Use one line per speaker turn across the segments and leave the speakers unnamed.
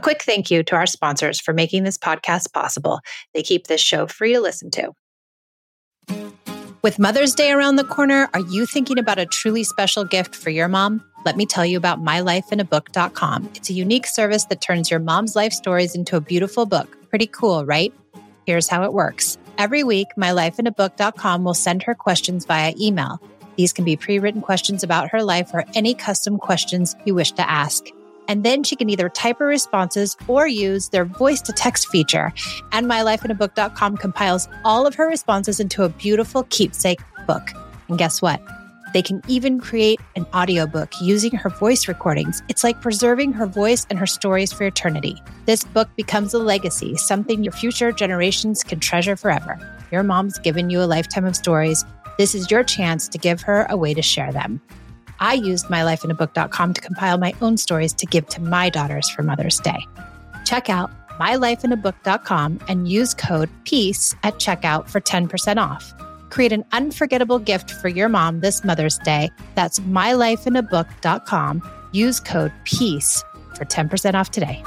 quick thank you to our sponsors for making this podcast possible. They keep this show free to listen to. With Mother's Day around the corner, are you thinking about a truly special gift for your mom? Let me tell you about mylifeinabook.com. It's a unique service that turns your mom's life stories into a beautiful book. Pretty cool, right? Here's how it works. Every week, mylifeinabook.com will send her questions via email. These can be pre-written questions about her life or any custom questions you wish to ask. And then she can either type her responses or use their voice-to-text feature. And mylifeinabook.com compiles all of her responses into a beautiful keepsake book. And guess what? They can even create an audiobook using her voice recordings. It's like preserving her voice and her stories for eternity. This book becomes a legacy, something your future generations can treasure forever. Your mom's given you a lifetime of stories. This is your chance to give her a way to share them. I used mylifeinabook.com to compile my own stories to give to my daughters for Mother's Day. Check out mylifeinabook.com and use code PEACE at checkout for 10% off. Create an unforgettable gift for your mom this Mother's Day. That's mylifeinabook.com. Use code PEACE for 10% off today.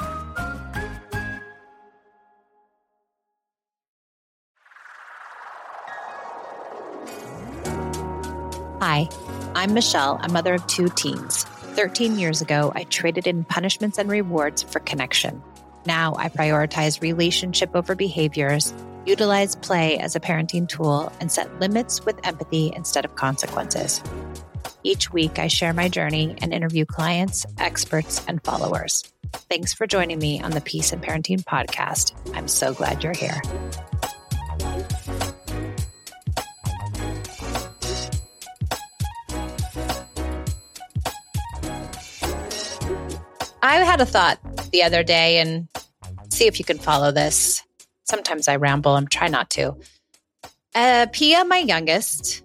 Hi, I'm Michelle, a mother of 2 teens. 13 years ago, I traded in punishments and rewards for connection. Now I prioritize relationship over behaviors, utilize play as a parenting tool, and set limits with empathy instead of consequences. Each week, I share my journey and interview clients, experts, and followers. Thanks for joining me on the Peace and Parenting podcast. I'm so glad you're here. I had a thought the other day, and see if you can follow this. Sometimes I ramble. I'm trying not to. Pia, my youngest,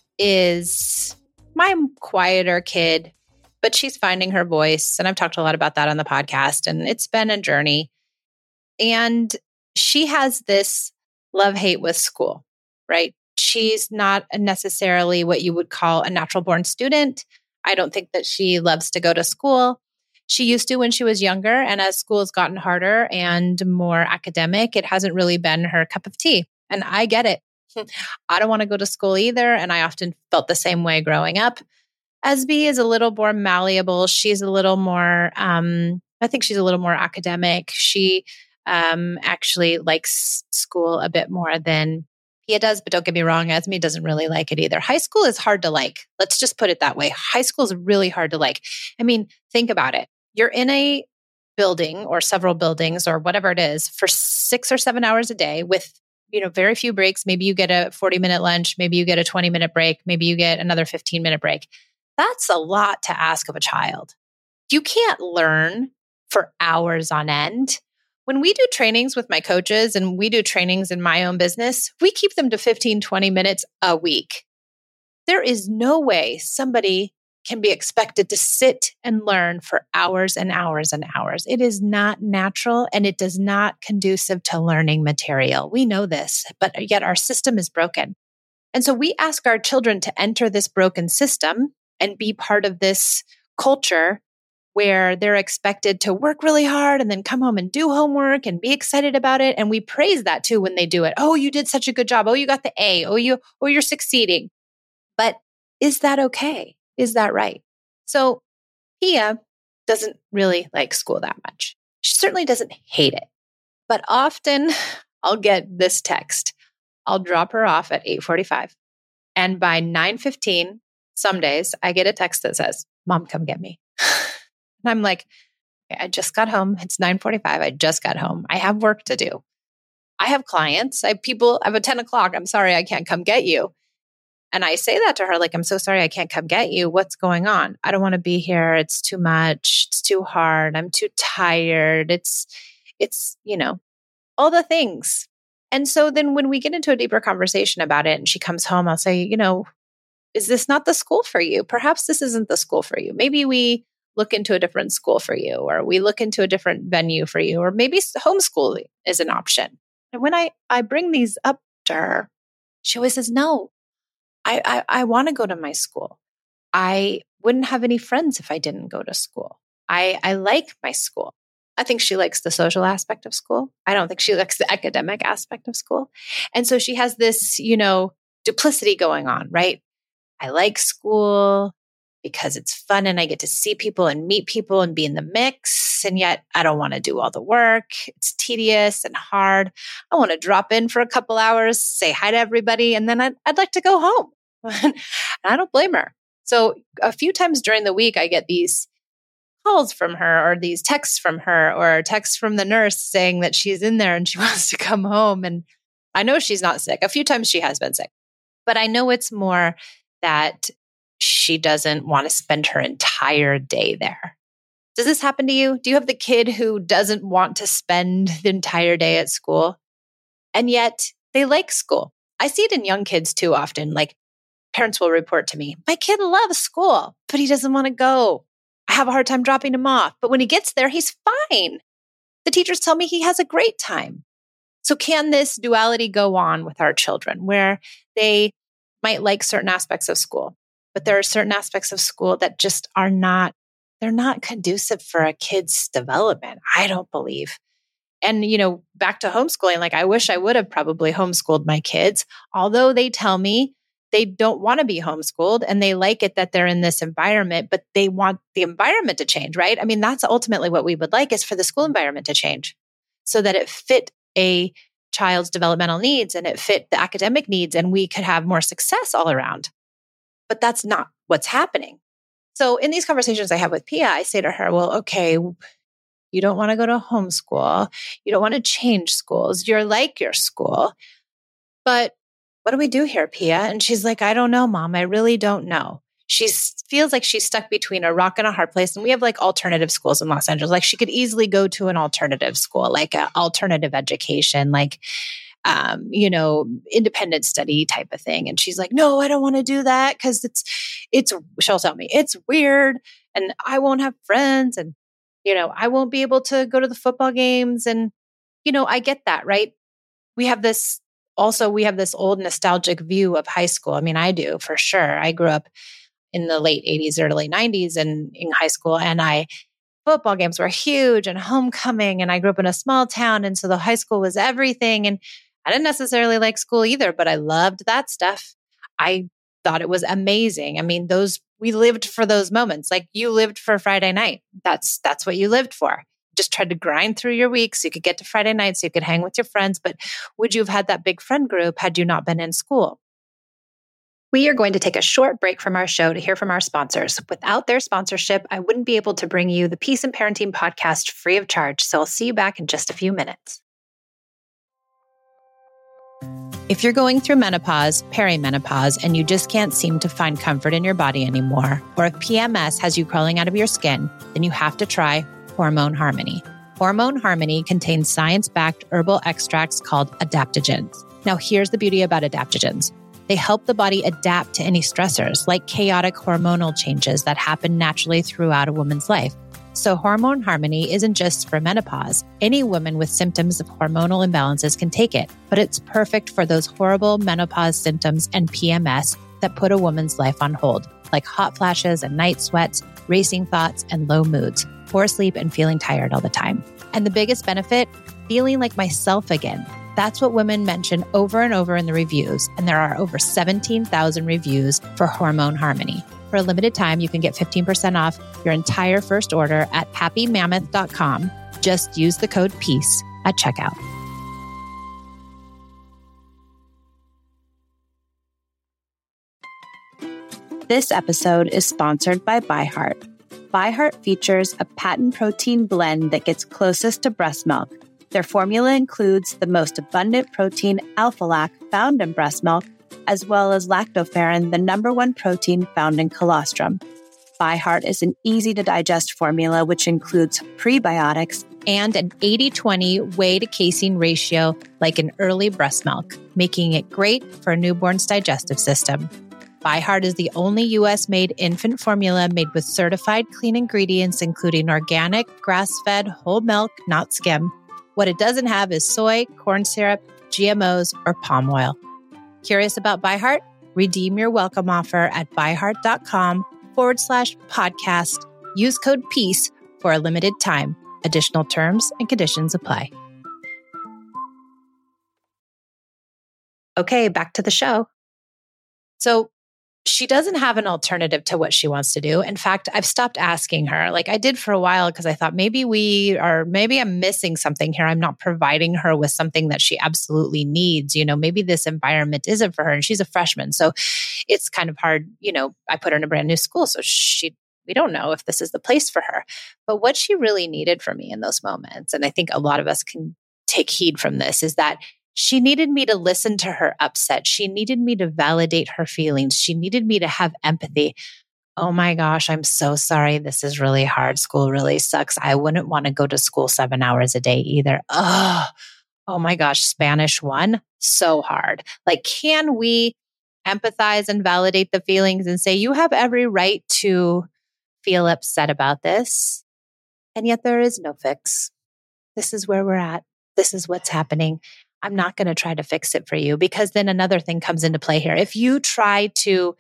is my quieter kid, but she's finding her voice. And I've talked a lot about that on the podcast, and it's been a journey. And she has this love-hate with school, right? She's not necessarily what you would call a natural-born student. I don't think that she loves to go to school. She used to when she was younger, and as school has gotten harder and more academic, it hasn't really been her cup of tea. And I get it. I don't want to go to school either, and I often felt the same way growing up. Esby is a little more malleable. She's a little more, I think she's a little more academic. She actually likes school a bit more than Pia does, but don't get me wrong, Esme doesn't really like it either. High school is hard to like. Let's just put it that way. High school is really hard to like. I mean, think about it. You're in a building or several buildings or whatever it is for 6 or 7 hours a day with, very few breaks. Maybe you get a 40-minute lunch. Maybe you get a 20-minute break. Maybe you get another 15-minute break. That's a lot to ask of a child. You can't learn for hours on end. When we do trainings with my coaches and we do trainings in my own business, we keep them to 15, 20 minutes a week. There is no way somebody can be expected to sit and learn for hours and hours and hours. It is not natural, and it does not conducive to learning material. We know this, but yet our system is broken. And so we ask our children to enter this broken system and be part of this culture where they're expected to work really hard and then come home and do homework and be excited about it. And we praise that too when they do it. Oh, you did such a good job. Oh, you got the A. Oh, you're succeeding. But is that okay? Is that right? So Pia doesn't really like school that much. She certainly doesn't hate it. But often I'll get this text. I'll drop her off at 8:45. And by 9:15, some days I get a text that says, "Mom, come get me." And I'm like, okay, I just got home. It's 9:45. I just got home. I have work to do. I have clients. I have a 10 o'clock. I'm sorry, I can't come get you. And I say that to her, like, I'm so sorry, I can't come get you. What's going on? I don't want to be here. It's too much. It's too hard. I'm too tired. It's, all the things. And so then when we get into a deeper conversation about it and she comes home, I'll say, is this not the school for you? Perhaps this isn't the school for you. Maybe we look into a different school for you, or we look into a different venue for you, or maybe homeschooling is an option. And when I bring these up to her, she always says, no, I want to go to my school. I wouldn't have any friends if I didn't go to school. I like my school. I think she likes the social aspect of school. I don't think she likes the academic aspect of school. And so she has this, duplicity going on, right? I like school because it's fun and I get to see people and meet people and be in the mix. And yet I don't want to do all the work. It's tedious and hard. I want to drop in for a couple hours, say hi to everybody, and then I'd like to go home. And I don't blame her. So a few times during the week, I get these calls from her or these texts from her or texts from the nurse saying that she's in there and she wants to come home. And I know she's not sick. A few times she has been sick, but I know it's more that she doesn't want to spend her entire day there. Does this happen to you? Do you have the kid who doesn't want to spend the entire day at school and yet they like school? I see it in young kids too often. Like parents will report to me, my kid loves school, but he doesn't want to go. I have a hard time dropping him off. But when he gets there, he's fine. The teachers tell me he has a great time. So can this duality go on with our children where they might like certain aspects of school, but there are certain aspects of school that just they're not conducive for a kid's development, I don't believe. And, back to homeschooling, like I wish I would have probably homeschooled my kids, although they tell me they don't want to be homeschooled and they like it that they're in this environment, but they want the environment to change, right? I mean, that's ultimately what we would like is for the school environment to change so that it fit a child's developmental needs and it fit the academic needs and we could have more success all around. But that's not what's happening. So in these conversations I have with Pia, I say to her, well, okay, you don't want to go to homeschool. You don't want to change schools. You're like your school. But what do we do here, Pia? And she's like, I don't know, Mom. I really don't know. She feels like she's stuck between a rock and a hard place. And we have like alternative schools in Los Angeles. Like she could easily go to an alternative school, like an alternative education, like, independent study type of thing. And she's like, no, I don't want to do that because she'll tell me it's weird and I won't have friends and, I won't be able to go to the football games. And, I get that, right? We have this old nostalgic view of high school. I mean, I do for sure. I grew up in the late 80s, early 90s and in high school. And football games were huge and homecoming. And I grew up in a small town. And so the high school was everything. And I didn't necessarily like school either, but I loved that stuff. I thought it was amazing. I mean, we lived for those moments. Like you lived for Friday night. That's what you lived for. Just tried to grind through your week so you could get to Friday night so you could hang with your friends. But would you have had that big friend group had you not been in school? We are going to take a short break from our show to hear from our sponsors. Without their sponsorship, I wouldn't be able to bring you the Peace and Parenting podcast free of charge. So I'll see you back in just a few minutes. If you're going through menopause, perimenopause, and you just can't seem to find comfort in your body anymore, or if PMS has you crawling out of your skin, then you have to try Hormone Harmony. Hormone Harmony contains science-backed herbal extracts called adaptogens. Now, here's the beauty about adaptogens. They help the body adapt to any stressors, like chaotic hormonal changes that happen naturally throughout a woman's life. So Hormone Harmony isn't just for menopause. Any woman with symptoms of hormonal imbalances can take it, but it's perfect for those horrible menopause symptoms and PMS that put a woman's life on hold, like hot flashes and night sweats, racing thoughts, and low moods, poor sleep, and feeling tired all the time. And the biggest benefit, feeling like myself again. That's what women mention over and over in the reviews. And there are over 17,000 reviews for Hormone Harmony. For a limited time, you can get 15% off your entire first order at happymammoth.com. Just use the code PEACE at checkout. This episode is sponsored by ByHeart. ByHeart features a patent protein blend that gets closest to breast milk. Their formula includes the most abundant protein, Alpha-Lac, found in breast milk, as well as lactoferrin, the #1 protein found in colostrum. ByHeart is an easy-to-digest formula which includes prebiotics and an 80-20 whey to casein ratio like in early breast milk, making it great for a newborn's digestive system. ByHeart is the only U.S.-made infant formula made with certified clean ingredients, including organic, grass-fed, whole milk, not skim. What it doesn't have is soy, corn syrup, GMOs, or palm oil. Curious about ByHeart? Redeem your welcome offer at byheart.com/podcast. Use code PEACE for a limited time. Additional terms and conditions apply. Okay, back to the show. So she doesn't have an alternative to what she wants to do. In fact, I've stopped asking her. Like I did for a while because I thought maybe I'm missing something here. I'm not providing her with something that she absolutely needs. Maybe this environment isn't for her. And she's a freshman. So it's kind of hard. I put her in a brand new school. So we don't know if this is the place for her. But what she really needed from me in those moments, and I think a lot of us can take heed from this, is that she needed me to listen to her upset. She needed me to validate her feelings. She needed me to have empathy. Oh my gosh, I'm so sorry. This is really hard. School really sucks. I wouldn't want to go to school 7 hours a day either. Oh my gosh, Spanish 1, so hard. Like, can we empathize and validate the feelings and say, you have every right to feel upset about this, and yet there is no fix. This is where we're at. This is what's happening. I'm not going to try to fix it for you, because then another thing comes into play here. If you try to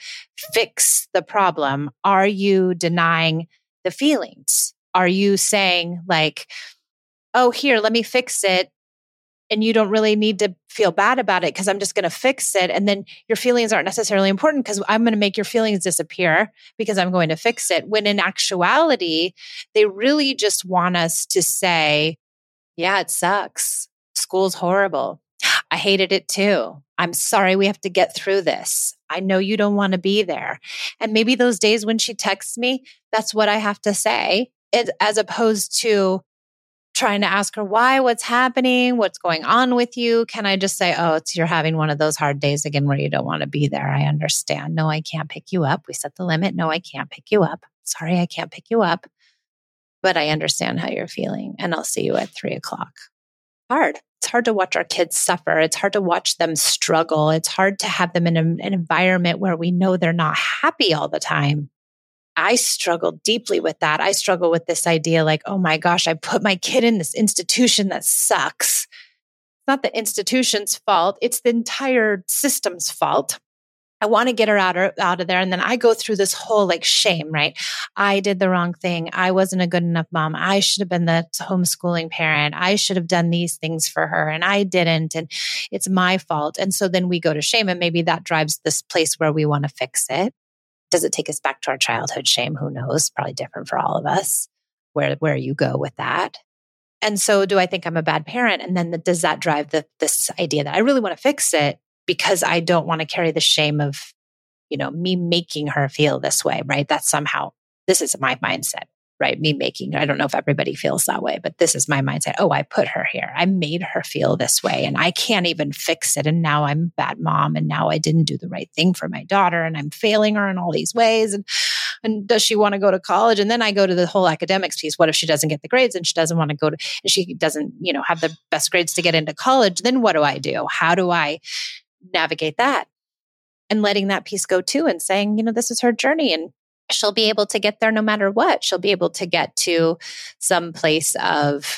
fix the problem, are you denying the feelings? Are you saying like, oh, here, let me fix it, and you don't really need to feel bad about it because I'm just going to fix it. And then your feelings aren't necessarily important because I'm going to make your feelings disappear because I'm going to fix it. When in actuality, they really just want us to say, yeah, it sucks. School's horrible. I hated it too. I'm sorry we have to get through this. I know you don't want to be there. And maybe those days when she texts me, that's what I have to say, as opposed to trying to ask her why, what's happening, what's going on with you. Can I just say, oh, you're having one of those hard days again where you don't want to be there. I understand. No, I can't pick you up. We set the limit. No, I can't pick you up. Sorry, I can't pick you up. But I understand how you're feeling, and I'll see you at 3:00. Hard. It's hard to watch our kids suffer. It's hard to watch them struggle. It's hard to have them in an environment where we know they're not happy all the time. I struggle deeply with that. I struggle with this idea like, oh my gosh, I put my kid in this institution that sucks. It's not the institution's fault. It's the entire system's fault. I want to get her out of there. And then I go through this whole like shame, right? I did the wrong thing. I wasn't a good enough mom. I should have been the homeschooling parent. I should have done these things for her, and I didn't. And it's my fault. And so then we go to shame, and maybe that drives this place where we want to fix it. Does it take us back to our childhood shame? Who knows? Probably different for all of us, where you go with that. And so do I think I'm a bad parent? And then does that drive this idea that I really want to fix it because I don't want to carry the shame of, me making her feel this way, right? That's somehow, this is my mindset, right? I don't know if everybody feels that way, but this is my mindset. Oh, I put her here. I made her feel this way, and I can't even fix it. And now I'm a bad mom. And now I didn't do the right thing for my daughter, and I'm failing her in all these ways. And does she want to go to college? And then I go to the whole academics piece. What if she doesn't get the grades and she doesn't want to and she doesn't, have the best grades to get into college? Then what do I do? How do I navigate that? And letting that piece go too, and saying, this is her journey, and she'll be able to get there no matter what. She'll be able to get to some place of,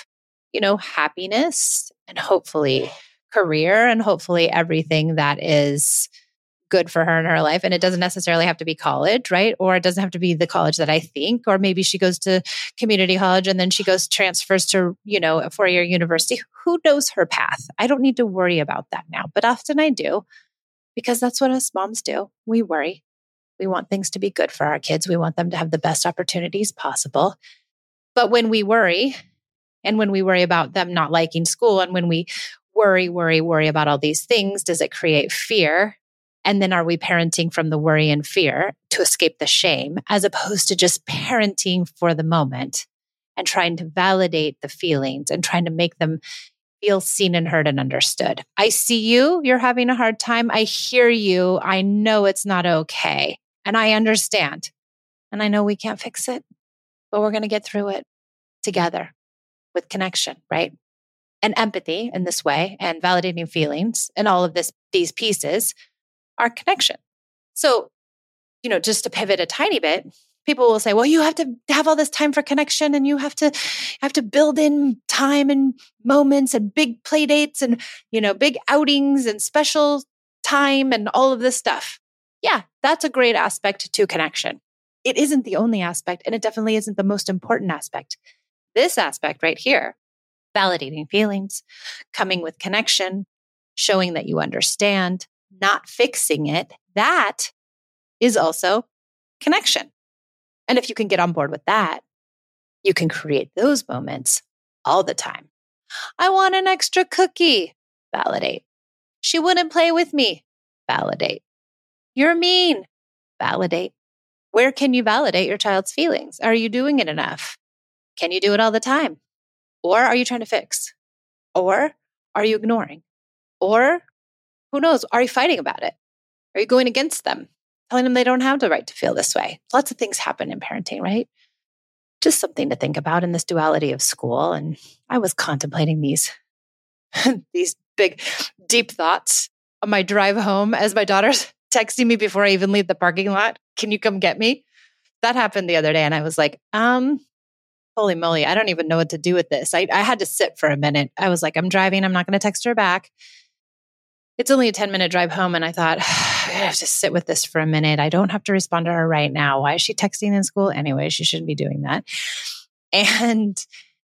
happiness, and hopefully career, and hopefully everything that is good for her in her life. And it doesn't necessarily have to be college, right? Or it doesn't have to be the college that I think, or maybe she goes to community college and then she transfers to, a 4-year university. Who knows her path? I don't need to worry about that now, but often I do, because that's what us moms do. We worry. We want things to be good for our kids. We want them to have the best opportunities possible. But when we worry, and when we worry about them not liking school, and when we worry about all these things, does it create fear? And then are we parenting from the worry and fear to escape the shame, as opposed to just parenting for the moment and trying to validate the feelings and trying to make them feel seen and heard and understood? I see you. You're having a hard time. I hear you. I know it's not okay. And I understand. And I know we can't fix it, but we're going to get through it together with connection, right? And empathy in this way, and validating feelings, and all of these pieces are connection. So, just to pivot a tiny bit, people will say, well, you have to have all this time for connection, and you have to build in time and moments and big play dates and, big outings and special time and all of this stuff. Yeah, that's a great aspect to connection. It isn't the only aspect, and it definitely isn't the most important aspect. This aspect right here, validating feelings, coming with connection, showing that you understand, not fixing it, that is also connection. And if you can get on board with that, you can create those moments all the time. I want an extra cookie. Validate. She wouldn't play with me. Validate. You're mean. Validate. Where can you validate your child's feelings? Are you doing it enough? Can you do it all the time? Or are you trying to fix? Or are you ignoring? Or who knows? Are you fighting about it? Are you going against them? Telling them they don't have the right to feel this way? Lots of things happen in parenting, right? Just something to think about in this duality of school. And I was contemplating these big, deep thoughts on my drive home as my daughter's texting me before I even leave the parking lot. Can you come get me? That happened the other day. And I was like, holy moly, I don't even know what to do with this. I had to sit for a minute. I was like, I'm driving. I'm not going to text her back. It's only a 10-minute drive home. And I thought, I have to sit with this for a minute. I don't have to respond to her right now. Why is she texting in school? Anyway, she shouldn't be doing that. And,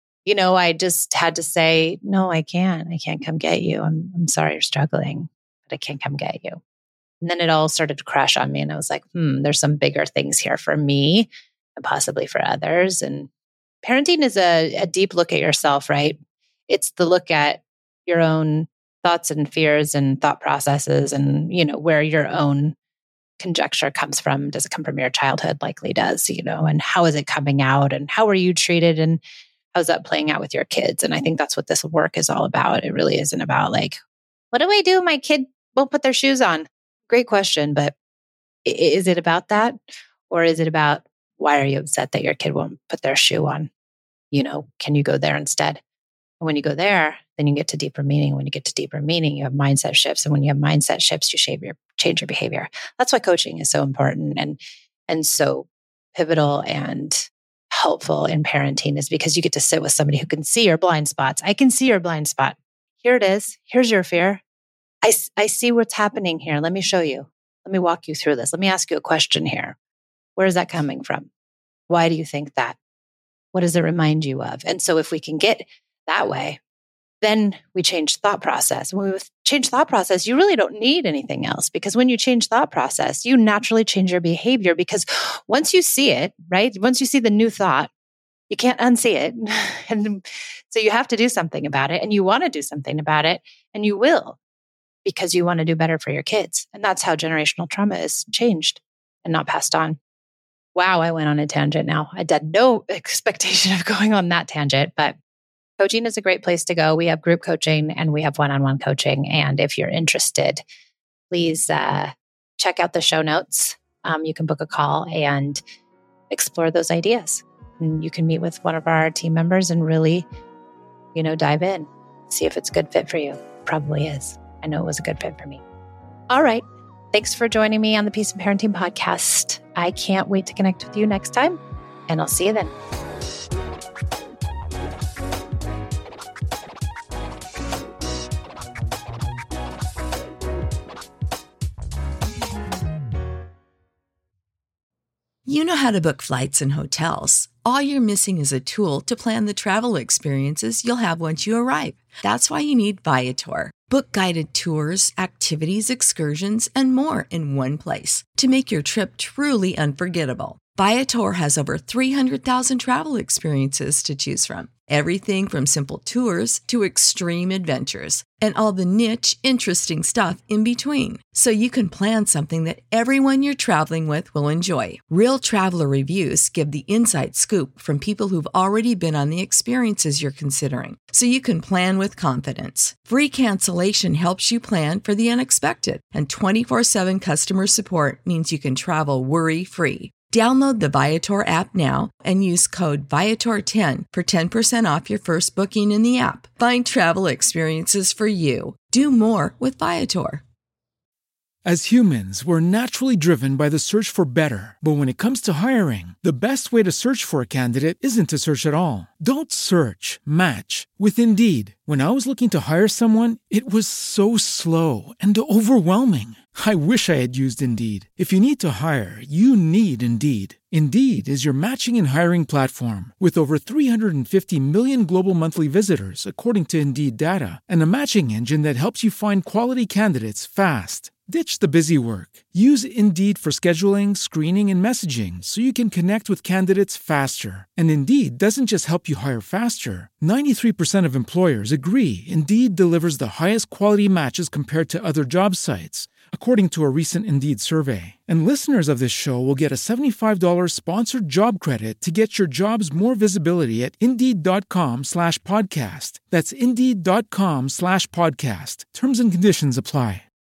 I just had to say, no, I can't. I can't come get you. I'm sorry you're struggling, but I can't come get you. And then it all started to crash on me. And I was like, there's some bigger things here for me and possibly for others. And parenting is a deep look at yourself, right? It's the look at your own thoughts and fears and thought processes and, where your own conjecture comes from. Does it come from your childhood? Likely does, and how is it coming out and how were you treated and how's that playing out with your kids? And I think that's what this work is all about. It really isn't about like, what do I do? My kid won't put their shoes on. Great question. But is it about that? Or is it about why are you upset that your kid won't put their shoe on? Can you go there instead? And when you go there, then you get to deeper meaning. When you get to deeper meaning, you have mindset shifts. And when you have mindset shifts, you change your behavior. That's why coaching is so important and so pivotal and helpful in parenting, is because you get to sit with somebody who can see your blind spots. I can see your blind spot. Here it is. Here's your fear. I see what's happening here. Let me show you. Let me walk you through this. Let me ask you a question here. Where is that coming from? Why do you think that? What does it remind you of? And so if we can get that way, then we change thought process. When we change thought process, you really don't need anything else, because when you change thought process, you naturally change your behavior, because once you see it, right? Once you see the new thought, you can't unsee it. And so you have to do something about it, and you want to do something about it, and you will, because you want to do better for your kids. And that's how generational trauma is changed and not passed on. Wow, I went on a tangent now. I had no expectation of going on that tangent, but coaching is a great place to go. We have group coaching and we have one-on-one coaching. And if you're interested, please check out the show notes. You can book a call and explore those ideas. And you can meet with one of our team members and really, dive in, see if it's a good fit for you. Probably is. I know it was a good fit for me. All right. Thanks for joining me on the Peace and Parenting podcast. I can't wait to connect with you next time, and I'll see you then.
You know how to book flights and hotels. All you're missing is a tool to plan the travel experiences you'll have once you arrive. That's why you need Viator. Book guided tours, activities, excursions, and more in one place to make your trip truly unforgettable. Viator has over 300,000 travel experiences to choose from. Everything from simple tours to extreme adventures and all the niche, interesting stuff in between. So you can plan something that everyone you're traveling with will enjoy. Real traveler reviews give the inside scoop from people who've already been on the experiences you're considering. So you can plan with confidence. Free cancellation helps you plan for the unexpected. And 24/7 customer support means you can travel worry-free. Download the Viator app now and use code Viator10 for 10% off your first booking in the app. Find travel experiences for you. Do more with Viator.
As humans, we're naturally driven by the search for better. But when it comes to hiring, the best way to search for a candidate isn't to search at all. Don't search, match with Indeed. When I was looking to hire someone, it was so slow and overwhelming. I wish I had used Indeed. If you need to hire, you need Indeed. Indeed is your matching and hiring platform with over 350 million global monthly visitors, according to Indeed data, and a matching engine that helps you find quality candidates fast. Ditch the busy work. Use Indeed for scheduling, screening, and messaging so you can connect with candidates faster. And Indeed doesn't just help you hire faster. 93% of employers agree Indeed delivers the highest quality matches compared to other job sites, according to a recent Indeed survey. And listeners of this show will get a $75 sponsored job credit to get your jobs more visibility at Indeed.com/podcast. That's Indeed.com/podcast. Terms and conditions apply.